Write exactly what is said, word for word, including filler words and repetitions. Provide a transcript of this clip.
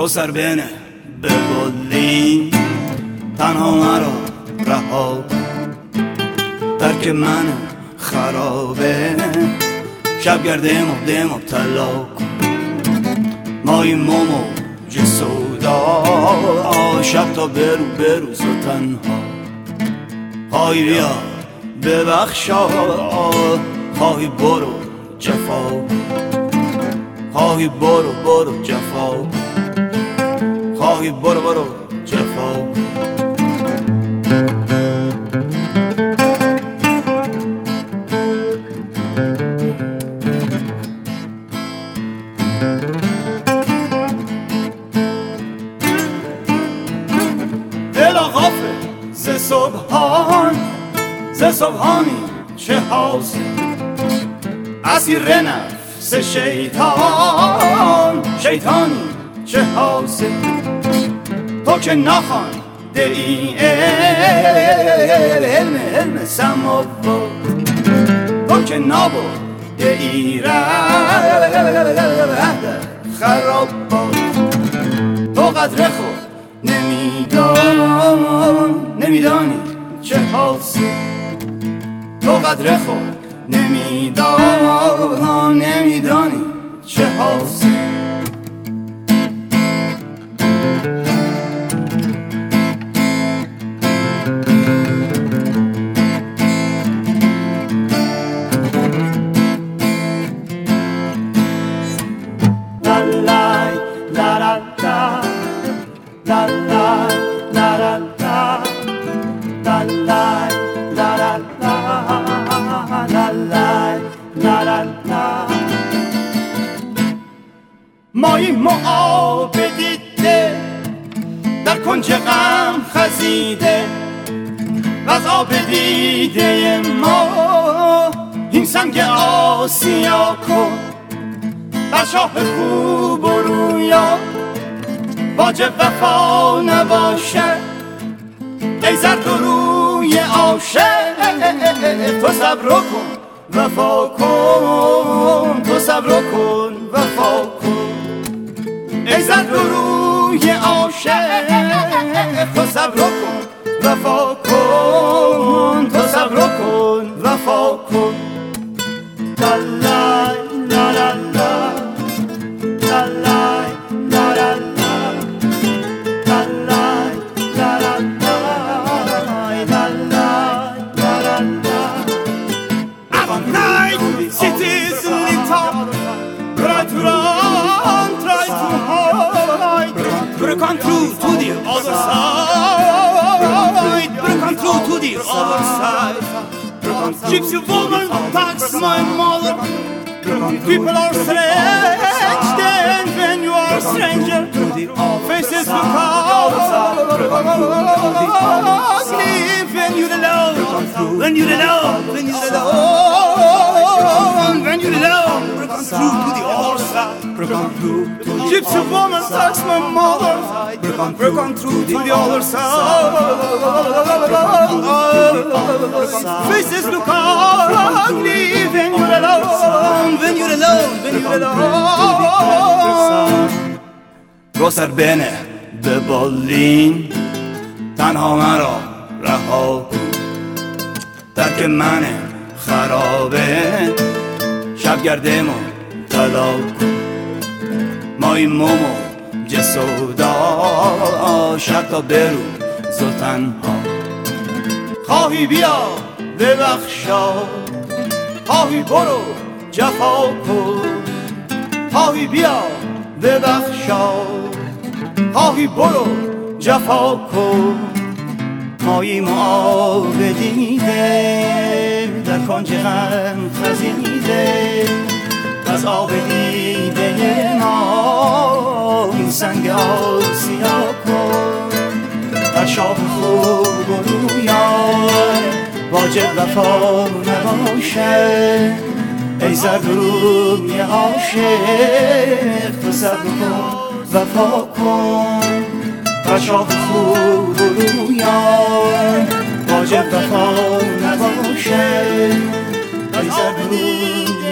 رو سر بینه به بلین تنها مرا رها درک من خرابه شب گردم و دم و طلا مای مومو جسودا شب تا برو بروز و تنها خواهی بیا ببخشا خواهی برو جفا خواهی برو برو جفا خواهی برو برو جفا دل آغافه ز صبحان ز صبحانی چه حاصل اسیر نفس شیطان شیطانی چه حاصل تو که نخوانده ای علم علم سماوات تو که نبرده ای ره خرابات تو قدر خود نمیدان نمیدانی چه حاصل تو قدر خود نمیدان نمیدانی چه حاصل مایی معاب دیده در کنج غم خزیده و از آب دیده ما این سنگ آسیا کن بر شاه خوب و رویا واجب وفا نباشه ای زرد و روی عاشق تو صبر کن وفا کن تو صبر کن وفا کن ای زرد و روی عاشق تو صبر کن وفا کن تو صبر کن وفا کن لا لا لا لا لا لا لا Break on through to the other side. Break on through to the other side. Gypsy woman attacks my mother. People are strange then when you are a stranger. Faces look ugly when you're alone. When you're alone. When you're alone. When you're alone. Break on through to the other side. Gypsy woman attacks my mother. Break on, break on through to the other side. Faces look ugly when you're alone. When you're alone, when you're alone. رو سر بینه به بالین تنها مرا رها کن درک من خرابه شب گردم و طلا کن مای مومو جسودا شب تا برو زو تنها خواهی بیا ببخشا خواهی برو جفا کن خواهی بیا ببخشا خواهی برو جفا کن مایی معاب دیده در کنج غم خزیده از آب دیده ما این سنگ آسیا کن بر شاه خوب و رویان واجب وفا نباشه ای زرد روی عاشق تو صبر کن وفا کن بر شاه خوب و رویان واجب وفا نباشه ای زرد روی